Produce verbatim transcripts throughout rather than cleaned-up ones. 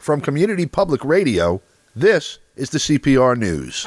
From Community Public Radio, this is the C P R News.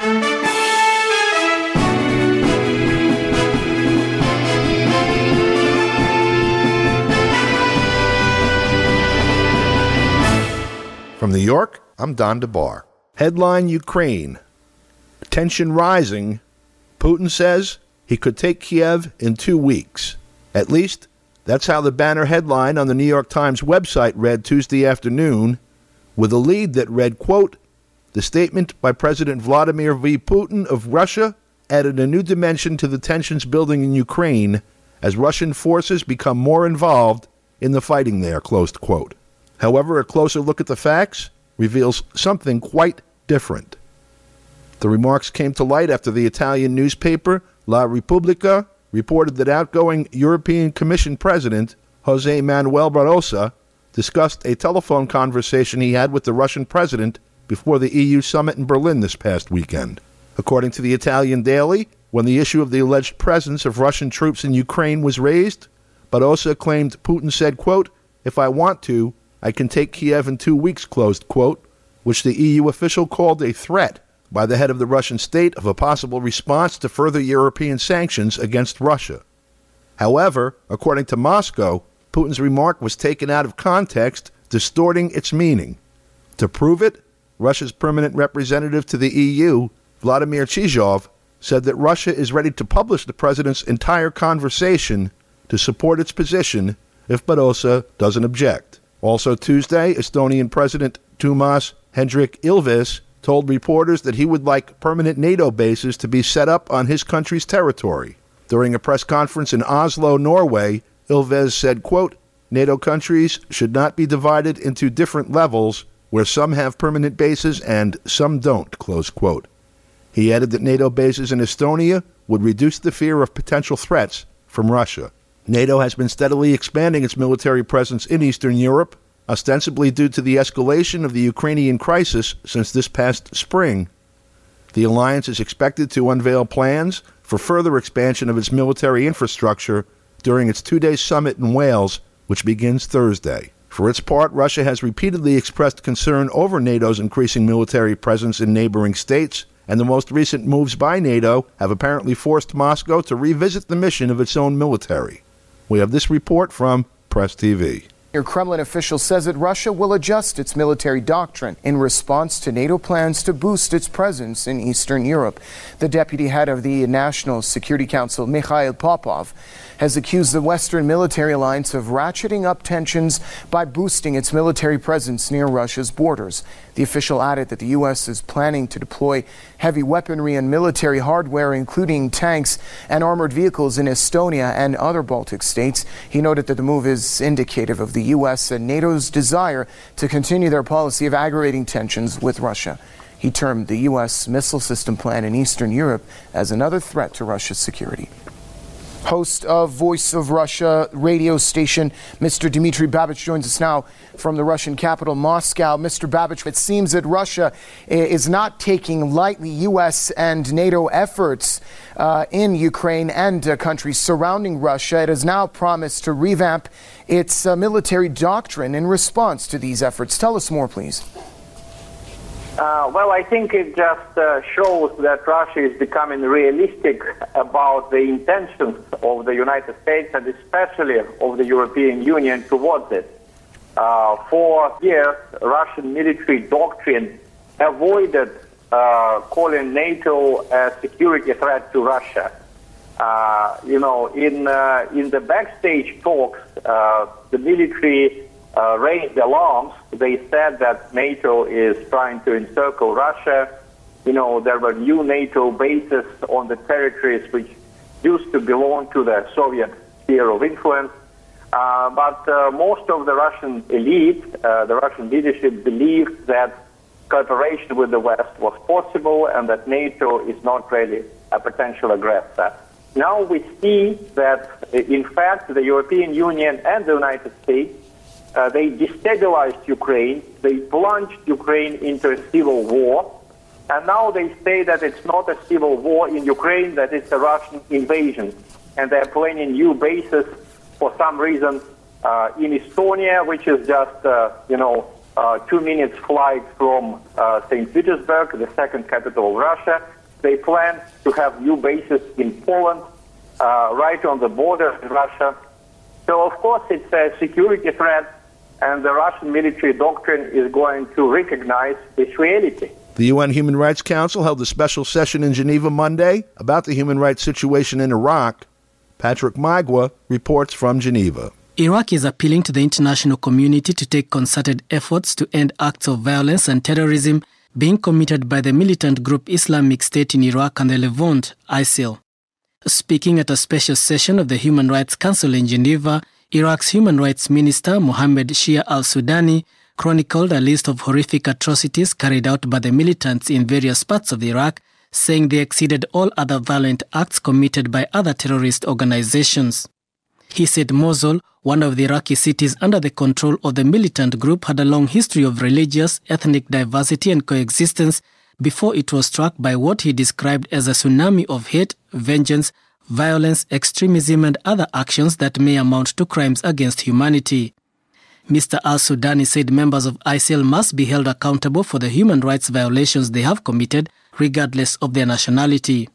From New York, I'm Don DeBar. Headline: Ukraine. Tension rising. Putin says he could take Kiev in two weeks. At least, that's how the banner headline on the New York Times website read Tuesday afternoon, with a lead that read, quote, "The statement by President Vladimir V. Putin of Russia added a new dimension to the tensions building in Ukraine as Russian forces become more involved in the fighting there," closed quote. However, a closer look at the facts reveals something quite different. The remarks came to light after the Italian newspaper La Repubblica reported that outgoing European Commission President José Manuel Barroso discussed a telephone conversation he had with the Russian president before the E U summit in Berlin this past weekend. According to the Italian Daily, when the issue of the alleged presence of Russian troops in Ukraine was raised, Barroso claimed Putin said, quote, "If I want to, I can take Kiev in two weeks," closed quote, which the E U official called a threat by the head of the Russian state of a possible response to further European sanctions against Russia. However, according to Moscow, Putin's remark was taken out of context, distorting its meaning. To prove it, Russia's permanent representative to the E U, Vladimir Chizhov, said that Russia is ready to publish the president's entire conversation to support its position if Barroso doesn't object. Also Tuesday, Estonian President Toomas Hendrik Ilves told reporters that he would like permanent NATO bases to be set up on his country's territory. During a press conference in Oslo, Norway, Ilves said, quote, "NATO countries should not be divided into different levels where some have permanent bases and some don't," close quote. He added that NATO bases in Estonia would reduce the fear of potential threats from Russia. NATO has been steadily expanding its military presence in Eastern Europe, ostensibly due to the escalation of the Ukrainian crisis since this past spring. The alliance is expected to unveil plans for further expansion of its military infrastructure during its two-day summit in Wales, which begins Thursday. For its part, Russia has repeatedly expressed concern over NATO's increasing military presence in neighboring states, and the most recent moves by NATO have apparently forced Moscow to revisit the mission of its own military. We have this report from Press T V. A Kremlin official says that Russia will adjust its military doctrine in response to NATO plans to boost its presence in Eastern Europe. The deputy head of the National Security Council, Mikhail Popov, has accused the Western military alliance of ratcheting up tensions by boosting its military presence near Russia's borders. The official added that the U S is planning to deploy heavy weaponry and military hardware, including tanks and armored vehicles, in Estonia and other Baltic states. He noted that the move is indicative of the U S and NATO's desire to continue their policy of aggravating tensions with Russia. He termed the U S missile system plan in Eastern Europe as another threat to Russia's security. Host of Voice of Russia radio station, Mister Dmitry Babich, joins us now from the Russian capital, Moscow. Mister Babich, it seems that Russia is not taking lightly U S and NATO efforts uh, in Ukraine and uh, countries surrounding Russia. It has now promised to revamp its uh, military doctrine in response to these efforts. Tell us more, please. Uh, well, I think it just uh, shows that Russia is becoming realistic about the intentions of the United States and especially of the European Union towards it. Uh, for years, Russian military doctrine avoided uh, calling NATO a security threat to Russia. Uh, you know, in uh, in the backstage talks, uh, the military Uh, raised alarms. They said that NATO is trying to encircle Russia. You know, there were new NATO bases on the territories which used to belong to the Soviet sphere of influence. Uh, but uh, most of the Russian elite, uh, the Russian leadership, believed that cooperation with the West was possible and that NATO is not really a potential aggressor. Now we see that, in fact, the European Union and the United States Uh, they destabilized Ukraine, they plunged Ukraine into a civil war, and now they say that it's not a civil war in Ukraine, that it's a Russian invasion. And they're planning new bases for some reason uh, in Estonia, which is just, uh, you know, uh, two minutes flight from uh, Saint Petersburg, the second capital of Russia. They plan to have new bases in Poland, uh, right on the border with Russia. So, of course, it's a security threat, and the Russian military doctrine is going to recognize this reality. The U N Human Rights Council held a special session in Geneva Monday about the human rights situation in Iraq. Patrick Magwa reports from Geneva. Iraq is appealing to the international community to take concerted efforts to end acts of violence and terrorism being committed by the militant group Islamic State in Iraq and the Levant, ISIL. Speaking at a special session of the Human Rights Council in Geneva, Iraq's Human Rights Minister Mohammed Shia al-Sudani chronicled a list of horrific atrocities carried out by the militants in various parts of Iraq, saying they exceeded all other violent acts committed by other terrorist organizations. He said Mosul, one of the Iraqi cities under the control of the militant group, had a long history of religious, ethnic diversity and coexistence before it was struck by what he described as a tsunami of hate, vengeance, violence, extremism and other actions that may amount to crimes against humanity. Mister al-Sudani said members of ISIL must be held accountable for the human rights violations they have committed, regardless of their nationality.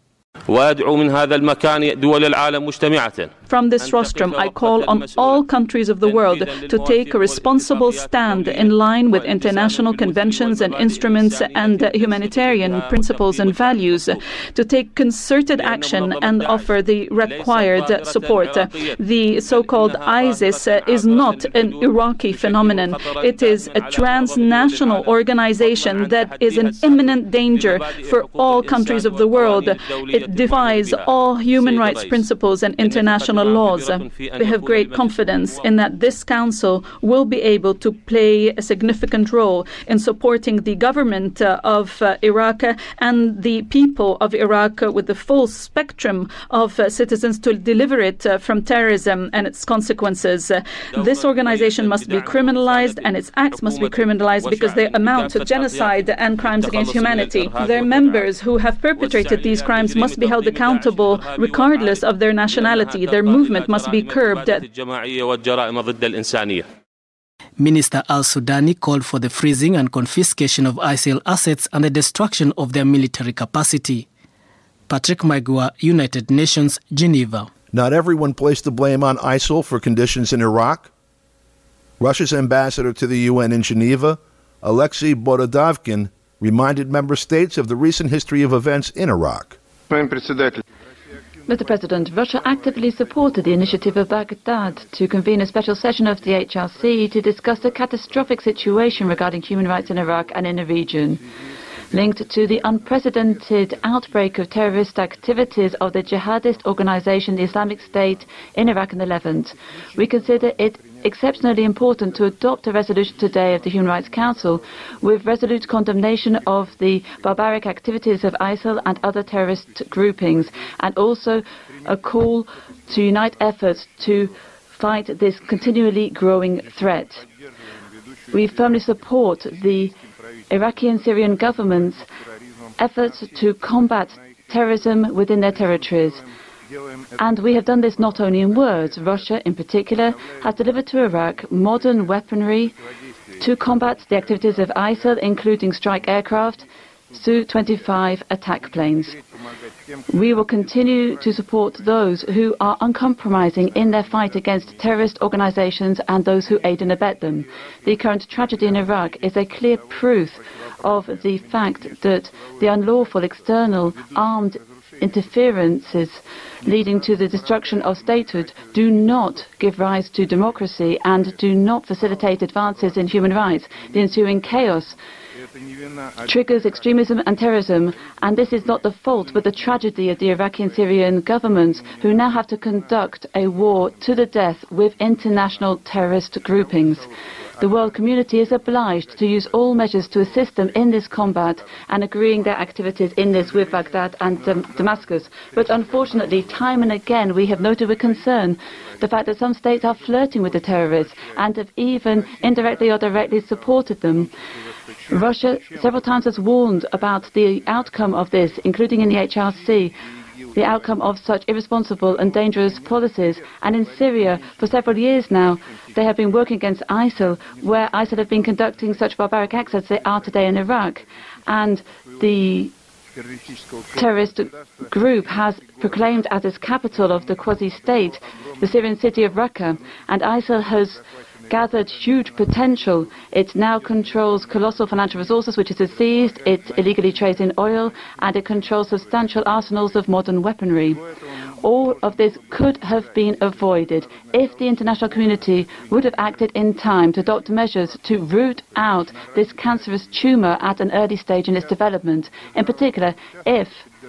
From this rostrum, I call on all countries of the world to take a responsible stand in line with international conventions and instruments and humanitarian principles and values, to take concerted action and offer the required support. The so-called ISIS is not an Iraqi phenomenon. It is a transnational organization that is an imminent danger for all countries of the world. It defies all human rights principles and international laws. We have great confidence in that this Council will be able to play a significant role in supporting the government uh, of uh, Iraq and the people of Iraq uh, with the full spectrum of uh, citizens to deliver it uh, from terrorism and its consequences. Uh, this organization must be criminalized and its acts must be criminalized because they amount to genocide and crimes against humanity. Their members who have perpetrated these crimes must be held accountable regardless of their nationality. Their movement must be curbed. Minister al-Sudani called for the freezing and confiscation of ISIL assets and the destruction of their military capacity. Patrick Magua, United Nations, Geneva. Not everyone placed the blame on ISIL for conditions in Iraq. Russia's ambassador to the U N in Geneva, Alexei Borodavkin, reminded member states of the recent history of events in Iraq. Mister President, Russia actively supported the initiative of Baghdad to convene a special session of the H R C to discuss the catastrophic situation regarding human rights in Iraq and in the region, linked to the unprecedented outbreak of terrorist activities of the jihadist organization, the Islamic State, in Iraq and the Levant. We consider it exceptionally important to adopt a resolution today of the Human Rights Council with resolute condemnation of the barbaric activities of ISIL and other terrorist groupings, and also a call to unite efforts to fight this continually growing threat. We firmly support the Iraqi and Syrian government's efforts to combat terrorism within their territories. And we have done this not only in words. Russia, in particular, has delivered to Iraq modern weaponry to combat the activities of ISIL, including strike aircraft, S U twenty-five attack planes. We will continue to support those who are uncompromising in their fight against terrorist organizations and those who aid and abet them. The current tragedy in Iraq is a clear proof of the fact that the unlawful external armed interferences leading to the destruction of statehood do not give rise to democracy and do not facilitate advances in human rights. The ensuing chaos triggers extremism and terrorism, and this is not the fault but the tragedy of the Iraqi and Syrian governments, who now have to conduct a war to the death with international terrorist groupings. The world community is obliged to use all measures to assist them in this combat and agreeing their activities in this with Baghdad and um, Damascus. But unfortunately, time and again, we have noted with concern the fact that some states are flirting with the terrorists and have even indirectly or directly supported them. Russia several times has warned about the outcome of this, including in the H R C. the outcome of such irresponsible and dangerous policies. And in Syria, for several years now, they have been working against ISIL, where ISIL have been conducting such barbaric acts as they are today in Iraq. And the terrorist group has proclaimed as its capital of the quasi-state the Syrian city of Raqqa, and ISIL has gathered huge potential. It now controls colossal financial resources which it has seized, it illegally trades in oil, and it controls substantial arsenals of modern weaponry. All of this could have been avoided if the international community would have acted in time to adopt measures to root out this cancerous tumour at an early stage in its development. In particular, if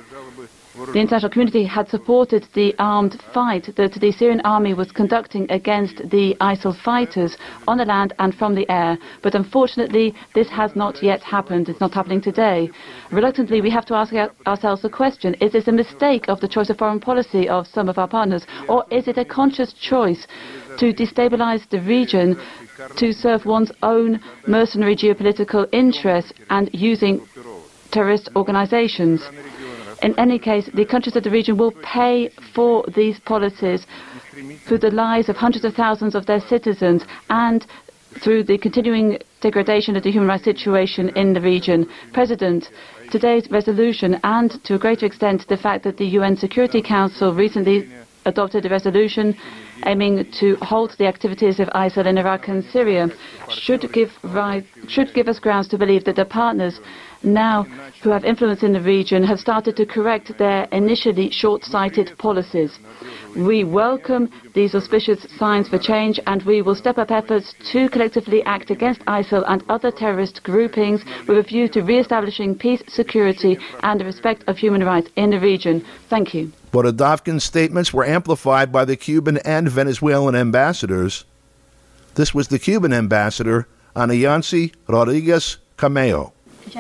the international community had supported the armed fight that the Syrian army was conducting against the ISIL fighters on the land and from the air. But unfortunately, this has not yet happened. It's not happening today. Reluctantly, we have to ask ourselves the question, is this a mistake of the choice of foreign policy of some of our partners, or is it a conscious choice to destabilize the region to serve one's own mercenary geopolitical interests and using terrorist organizations? In any case, the countries of the region will pay for these policies through the lives of hundreds of thousands of their citizens and through the continuing degradation of the human rights situation in the region. President, today's resolution and, to a greater extent, the fact that the U N Security Council recently adopted a resolution aiming to halt the activities of ISIL in Iraq and Syria should give, rise, should give us grounds to believe that the partners now who have influence in the region have started to correct their initially short-sighted policies. We welcome these auspicious signs for change, and we will step up efforts to collectively act against ISIL and other terrorist groupings with a view to re-establishing peace, security and the respect of human rights in the region. Thank you. But Adofkin's statements were amplified by the Cuban and Venezuelan ambassadors. This was the Cuban ambassador, Ana Yancy Rodriguez Cameo.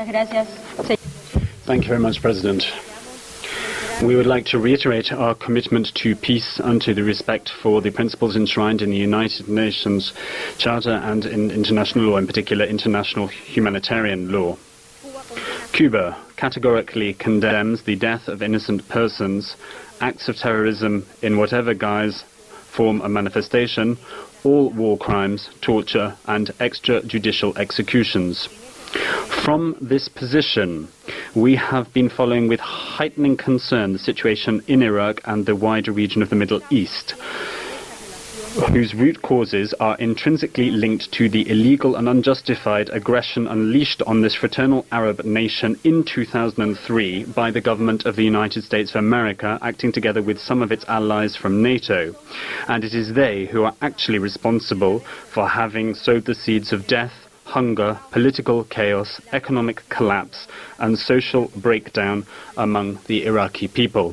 Thank you very much, President. We would like to reiterate our commitment to peace and to the respect for the principles enshrined in the United Nations Charter and in international law, in particular international humanitarian law. Cuba categorically condemns the death of innocent persons, acts of terrorism in whatever guise, form or manifestation, all war crimes, torture and extrajudicial executions. From this position, we have been following with heightening concern the situation in Iraq and the wider region of the Middle East, whose root causes are intrinsically linked to the illegal and unjustified aggression unleashed on this fraternal Arab nation in two thousand three by the government of the United States of America, acting together with some of its allies from NATO. And it is they who are actually responsible for having sowed the seeds of death, hunger, political chaos, economic collapse, and social breakdown among the Iraqi people.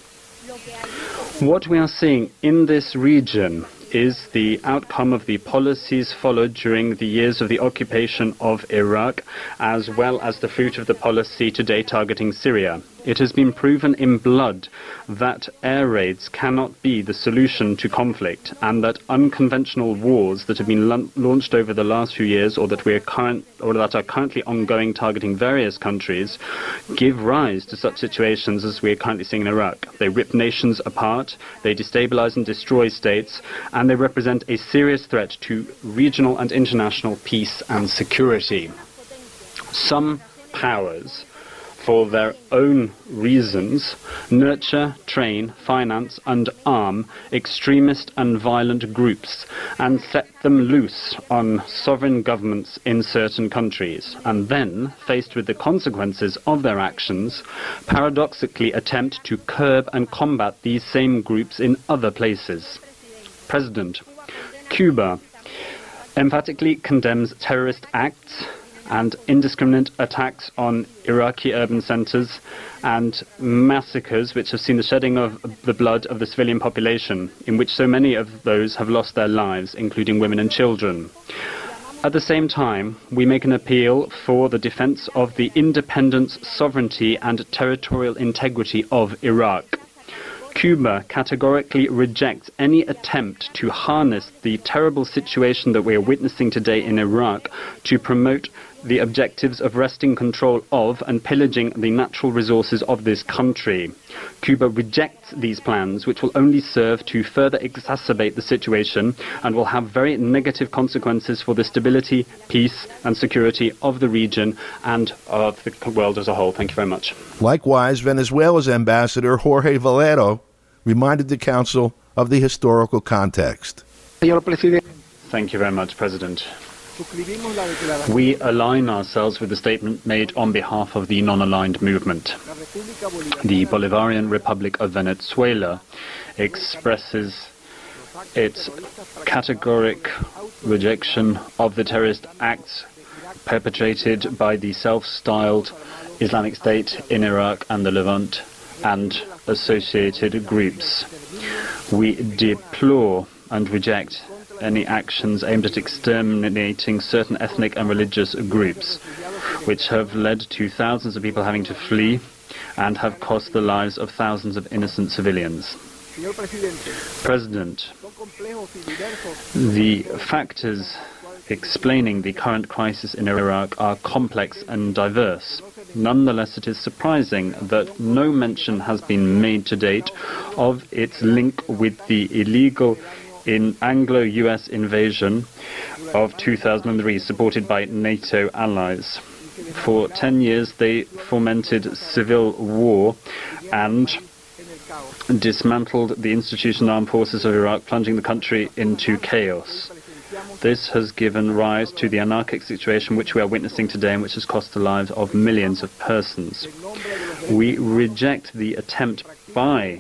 What we are seeing in this region is the outcome of the policies followed during the years of the occupation of Iraq, as well as the fruit of the policy today targeting Syria. It has been proven in blood that air raids cannot be the solution to conflict, and that unconventional wars that have been la launched over the last few years, or that we are current, or that are currently ongoing, targeting various countries, give rise to such situations as we are currently seeing in Iraq. They rip nations apart, they destabilize and destroy states, and they represent a serious threat to regional and international peace and security. Some powers, for their own reasons, nurture, train, finance and arm extremist and violent groups and set them loose on sovereign governments in certain countries, and then, faced with the consequences of their actions, paradoxically attempt to curb and combat these same groups in other places. President, Cuba emphatically condemns terrorist acts and indiscriminate attacks on Iraqi urban centers and massacres which have seen the shedding of the blood of the civilian population, in which so many of those have lost their lives, including women and children. At the same time, we make an appeal for the defense of the independence, sovereignty and territorial integrity of Iraq. Cuba categorically rejects any attempt to harness the terrible situation that we are witnessing today in Iraq to promote the objectives of wresting control of and pillaging the natural resources of this country. Cuba rejects these plans, which will only serve to further exacerbate the situation and will have very negative consequences for the stability, peace and security of the region and of the world as a whole. Thank you very much. Likewise, Venezuela's ambassador Jorge Valero reminded the Council of the historical context. Thank you very much, President. We align ourselves with the statement made on behalf of the non-aligned movement. The Bolivarian Republic of Venezuela expresses its categoric rejection of the terrorist acts perpetrated by the self-styled Islamic State in Iraq and the Levant and associated groups. We deplore and reject any actions aimed at exterminating certain ethnic and religious groups, which have led to thousands of people having to flee and have cost the lives of thousands of innocent civilians. President, the factors explaining the current crisis in Iraq are complex and diverse. Nonetheless, it is surprising that no mention has been made to date of its link with the illegal in Anglo-U S invasion of two thousand three, supported by NATO allies. For ten years, they fomented civil war and dismantled the institutional armed forces of Iraq, plunging the country into chaos. This has given rise to the anarchic situation which we are witnessing today and which has cost the lives of millions of persons. We reject the attempt by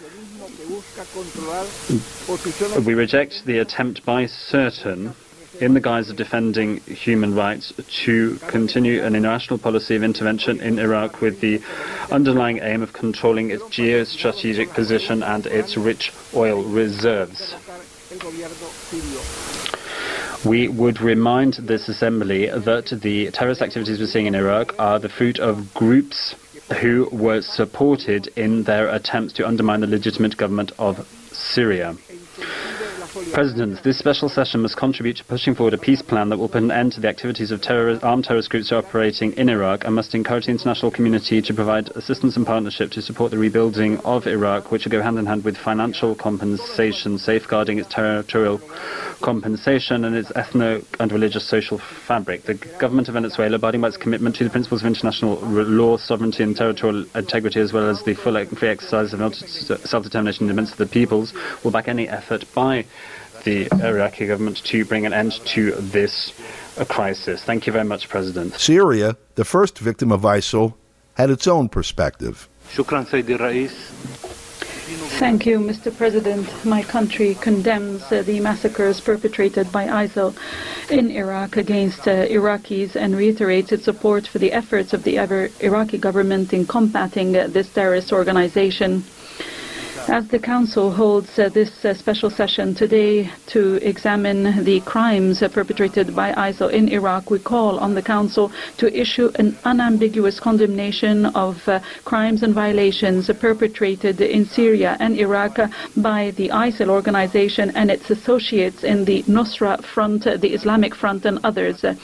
We reject the attempt by certain, in the guise of defending human rights, to continue an international policy of intervention in Iraq with the underlying aim of controlling its geostrategic position and its rich oil reserves. We would remind this assembly that the terrorist activities we're seeing in Iraq are the fruit of groups who were supported in their attempts to undermine the legitimate government of Syria. President, this special session must contribute to pushing forward a peace plan that will put an end to the activities of terror armed terrorist groups operating in Iraq, and must encourage the international community to provide assistance and partnership to support the rebuilding of Iraq, which will go hand in hand with financial compensation, safeguarding its territorial compensation and its ethnic and religious social fabric. The government of Venezuela, abiding by its commitment to the principles of international law, sovereignty and territorial integrity, as well as the full free exercise of self-determination in the midst of the peoples, will back any effort by the Iraqi government to bring an end to this uh, crisis. Thank you very much, President. Syria, the first victim of ISIL, had its own perspective. Thank you, Mister President. My country condemns uh, the massacres perpetrated by ISIL in Iraq against uh, Iraqis and reiterates its support for the efforts of the Iraqi government in combating uh, this terrorist organization. As the Council holds uh, this uh, special session today to examine the crimes uh, perpetrated by ISIL in Iraq, we call on the Council to issue an unambiguous condemnation of uh, crimes and violations uh, perpetrated in Syria and Iraq uh, by the ISIL organization and its associates in the Nusra Front, uh, the Islamic Front and others. Uh,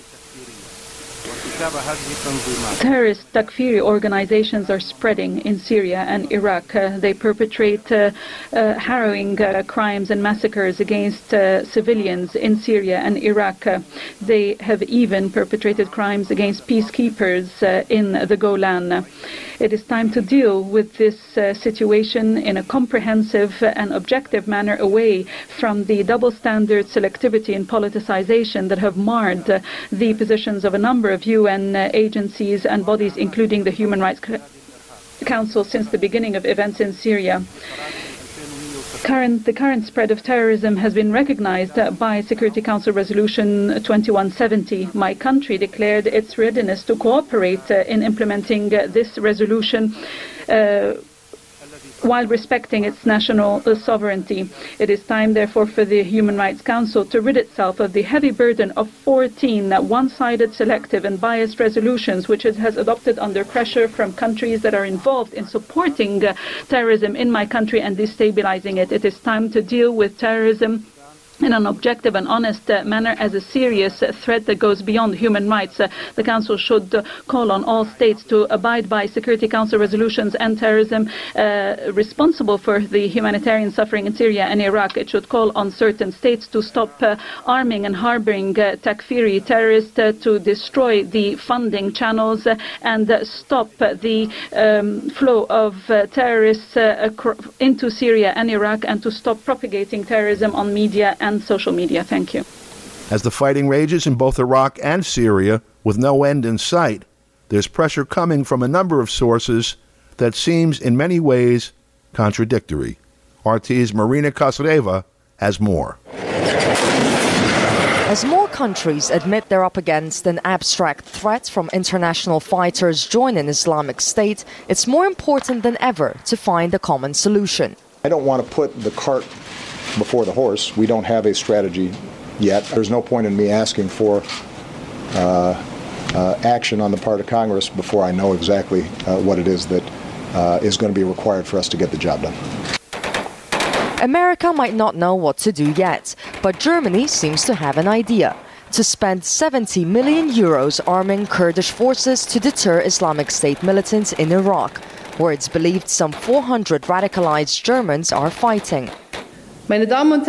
Terrorist Takfiri organizations are spreading in Syria and Iraq. Uh, they perpetrate uh, uh, harrowing uh, crimes and massacres against uh, civilians in Syria and Iraq. Uh, they have even perpetrated crimes against peacekeepers uh, in the Golan. It is time to deal with this uh, situation in a comprehensive and objective manner, away from the double standard, selectivity and politicization that have marred uh, the positions of a number of U N uh, agencies and bodies, including the Human Rights Council, since the beginning of events in Syria. Current, the current spread of terrorism has been recognized uh, by Security Council Resolution twenty-one seventy. My country declared its readiness to cooperate uh, in implementing uh, this resolution uh, while respecting its national uh, sovereignty. It is time, therefore, for the Human Rights Council to rid itself of the heavy burden of fourteen uh, one-sided, selective and biased resolutions which it has adopted under pressure from countries that are involved in supporting uh, terrorism in my country and destabilizing it. It is time to deal with terrorism in an objective and honest uh, manner as a serious uh, threat that goes beyond human rights. Uh, the Council should uh, call on all states to abide by Security Council resolutions and terrorism uh, responsible for the humanitarian suffering in Syria and Iraq. It should call on certain states to stop uh, arming and harboring uh, Takfiri terrorists, uh, to destroy the funding channels uh, and uh, stop uh, the um, flow of uh, terrorists uh, into Syria and Iraq, and to stop propagating terrorism on media and and social media. Thank you. As the fighting rages in both Iraq and Syria, with no end in sight, there's pressure coming from a number of sources that seems in many ways contradictory. R T's Marina Kosreva has more. As more countries admit they're up against an abstract threat from international fighters joining Islamic State, it's more important than ever to find a common solution. I don't want to put the cart before the horse. We don't have a strategy yet. There's no point in me asking for uh, uh, action on the part of Congress before I know exactly uh, what it is that uh, is going to be required for us to get the job done. America might not know what to do yet, but Germany seems to have an idea: to spend seventy million euros arming Kurdish forces to deter Islamic State militants in Iraq, where it's believed some four hundred radicalized Germans are fighting. When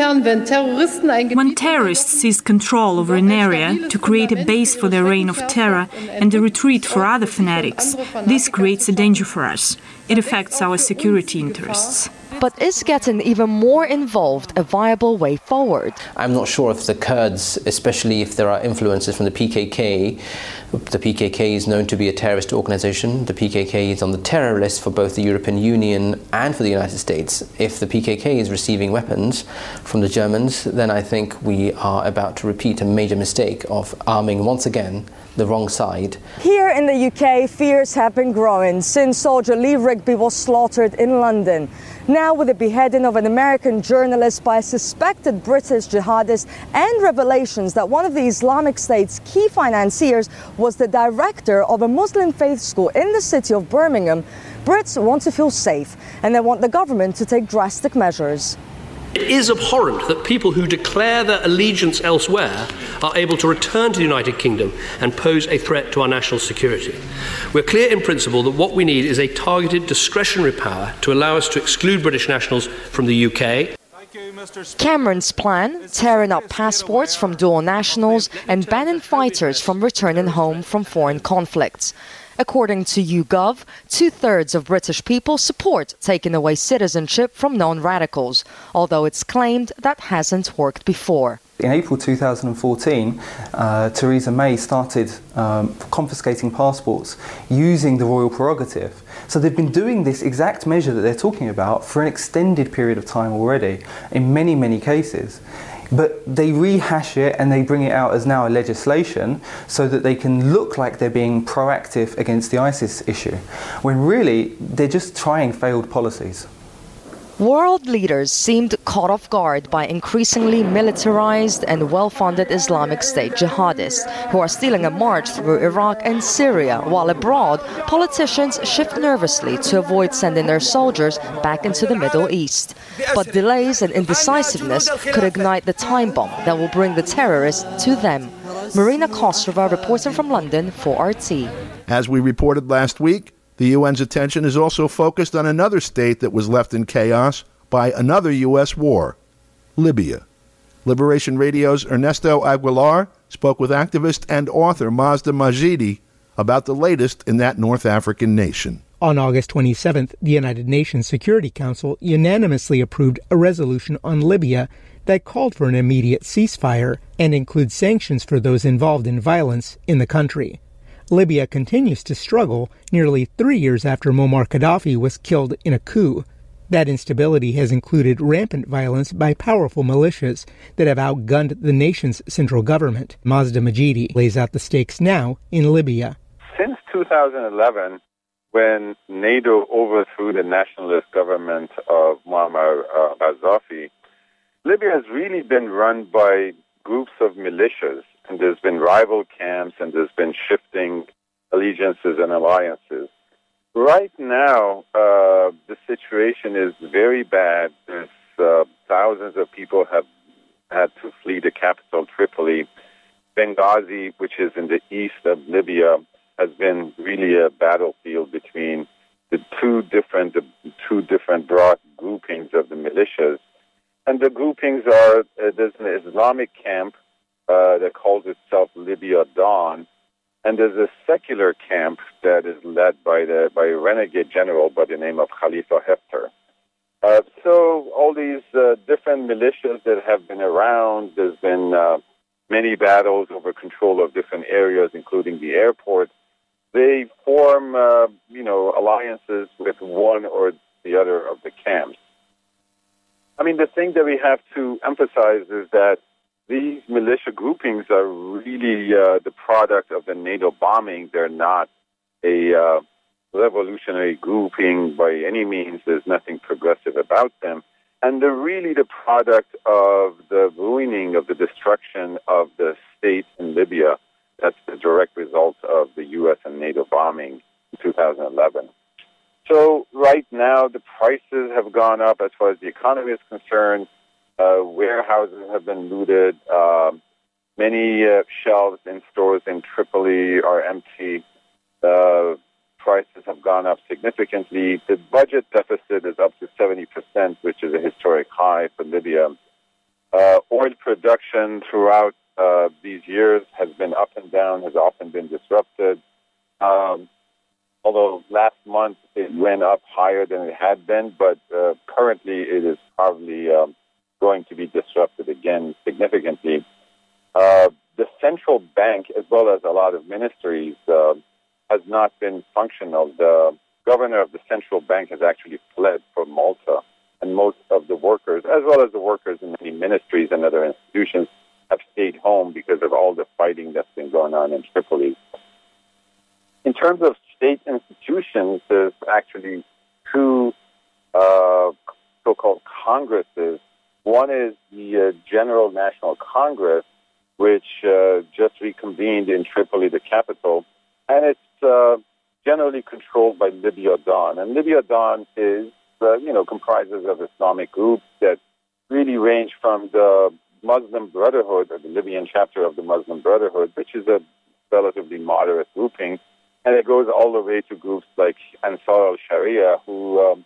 terrorists seize control over an area to create a base for their reign of terror and a retreat for other fanatics, this creates a danger for us. It affects our security interests. But is getting even more involved a viable way forward? I'm not sure if the Kurds, especially if there are influences from the P K K, the P K K is known to be a terrorist organization. The P K K is on the terror list for both the European Union and for the United States. If the P K K is receiving weapons from the Germans, then I think we are about to repeat a major mistake of arming once again the wrong side. Here in the U K, fears have been growing since soldier Lee Rigby was slaughtered in London. Now, with the beheading of an American journalist by a suspected British jihadist and revelations that one of the Islamic State's key financiers was the director of a Muslim faith school in the city of Birmingham, Brits want to feel safe, and they want the government to take drastic measures. It is abhorrent that people who declare their allegiance elsewhere are able to return to the United Kingdom and pose a threat to our national security. We're clear in principle that what we need is a targeted discretionary power to allow us to exclude British nationals from the U K. Cameron's plan, tearing up passports from dual nationals and banning fighters from returning home from foreign conflicts. According to YouGov, two-thirds of British people support taking away citizenship from known radicals, although it's claimed that hasn't worked before. In April two thousand fourteen, uh, Theresa May started um, confiscating passports using the royal prerogative. So they've been doing this exact measure that they're talking about for an extended period of time already, in many, many cases. But they rehash it and they bring it out as now a legislation so that they can look like they're being proactive against the ISIS issue, when really they're just trying failed policies. World leaders seemed caught off guard by increasingly militarized and well-funded Islamic State jihadists who are stealing a march through Iraq and Syria, while abroad, politicians shift nervously to avoid sending their soldiers back into the Middle East. But delays and indecisiveness could ignite the time bomb that will bring the terrorists to them. Marina Kosreva reporting from London for R T. As we reported last week, the U N's attention is also focused on another state that was left in chaos by another U S war, Libya. Liberation Radio's Ernesto Aguilar spoke with activist and author Mazda Majidi about the latest in that North African nation. On August twenty-seventh, the United Nations Security Council unanimously approved a resolution on Libya that called for an immediate ceasefire and includes sanctions for those involved in violence in the country. Libya continues to struggle nearly three years after Muammar Gaddafi was killed in a coup. That instability has included rampant violence by powerful militias that have outgunned the nation's central government. Mazda Majidi lays out the stakes now in Libya. Since two thousand eleven, when NATO overthrew the nationalist government of Muammar uh, Gaddafi, Libya has really been run by groups of militias. And there's been rival camps, and there's been shifting allegiances and alliances. Right now, uh, the situation is very bad. There's uh, thousands of people have had to Tripoli, the capital Tripoli. Benghazi, which is in the east of Libya, has been really a battlefield between the two different the two different broad groupings of the militias. And the groupings are, uh, there's an Islamic camp uh, that calls itself Libya Dawn, and there's a secular camp that is led by the by a renegade general by the name of Khalifa Haftar. Uh, so all these uh, different militias that have been around, there's been uh, many battles over control of different areas, including the airport. They form, uh, you know, alliances with one or the other of the camps. I mean, the thing that we have to emphasize is that these militia groupings are really uh, the product of the NATO bombing. They're not a uh, revolutionary grouping by any means. There's nothing progressive about them. And they're really the product of the ruining, of the destruction of the state in Libya. That's the direct result of the U S and NATO bombing in two thousand eleven. So right now, the prices have gone up as far as the economy is concerned. Uh, warehouses have been looted. Um, many uh, shelves in stores in Tripoli are empty. Uh, prices have gone up significantly. The budget deficit is up to seventy percent, which is a historic high for Libya. Uh, oil production throughout uh, these years has been up and down, has often been disrupted. Um, although last month it went up higher than it had been, but uh, currently it is probably um, going to be disrupted again significantly. Uh, the central bank, as well as a lot of ministries, uh, has not been functional. The governor of the central bank has actually fled for Malta, and most of the workers, as well as the workers in many ministries and other institutions, have stayed home because of all the fighting that's been going on in Tripoli. In terms of state institutions, there's actually two uh, so-called congresses. One is the uh, General National Congress, which uh, just reconvened in Tripoli, the capital, and it's uh, generally controlled by Libya Dawn. And Libya Dawn is, uh, you know, comprises of Islamic groups that really range from the Muslim Brotherhood, or the Libyan chapter of the Muslim Brotherhood, which is a relatively moderate grouping, and it goes all the way to groups like Ansar al-Sharia, who um,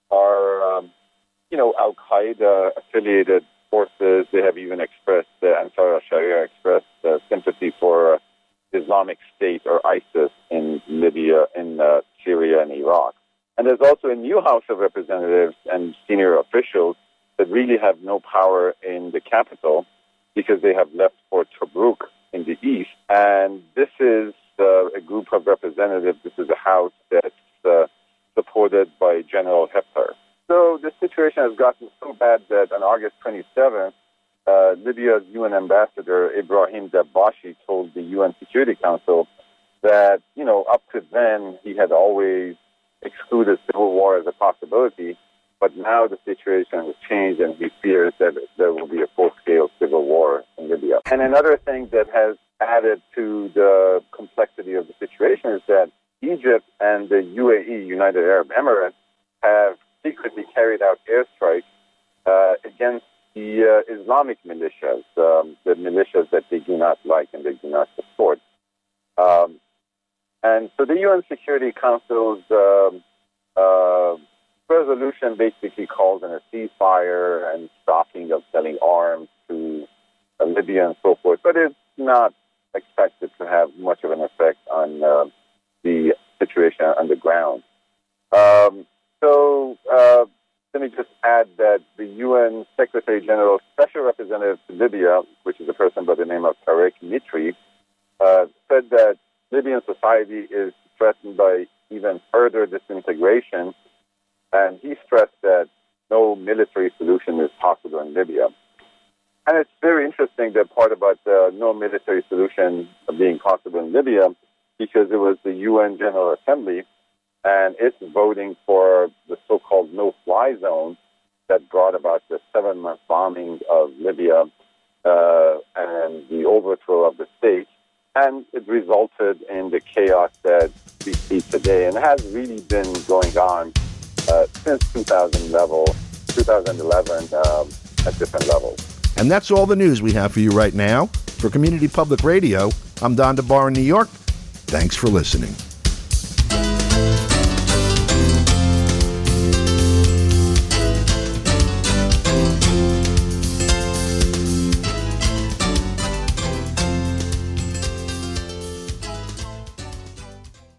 are, um, you know, Al-Qaeda-affiliated forces. They have even expressed, uh, Ansar al-Sharia expressed uh, sympathy for uh, Islamic State or ISIS in Libya, in uh, Syria, and Iraq. And there's also a new House of Representatives and senior officials that really have no power in the capital because they have left for Tobruk in the east. And this is uh, a group of representatives. This is a house that's uh, supported by General Haftar. So the situation has gotten so bad that on August twenty-seventh, uh, Libya's U N ambassador, Ibrahim Dabbashi, told the U N Security Council that, you know, up to then, he had always excluded civil war as a possibility, but now the situation has changed and he fears that there will be a full-scale civil war in Libya. And another thing that has added to the complexity of the situation is that Egypt and the U A E, United Arab Emirates, have secretly carried out airstrikes uh, against the uh, Islamic militias, um, the militias that they do not like and they do not support. Um, and so the U N Security Council's um, uh, resolution basically calls on a ceasefire and stopping of selling arms to uh, Libya and so forth, but it's not expected to have much of an effect on uh, the situation on the ground. Um, so uh, let me just add that the U N Secretary General's Special Representative to Libya, which is a person by the name of Tarek Mitri, uh, said that Libyan society is threatened by even further disintegration, and he stressed that no military solution is possible in Libya. And it's very interesting, that part about uh, no military solution being possible in Libya, because it was the U N General Assembly and it's voting for the so-called no-fly zone that brought about the seven-month bombing of Libya uh, and the overthrow of the state. And it resulted in the chaos that we see today, and has really been going on uh, since two thousand eleven um, at different levels. And that's all the news we have for you right now. For Community Public Radio, I'm Don DeBar in New York. Thanks for listening.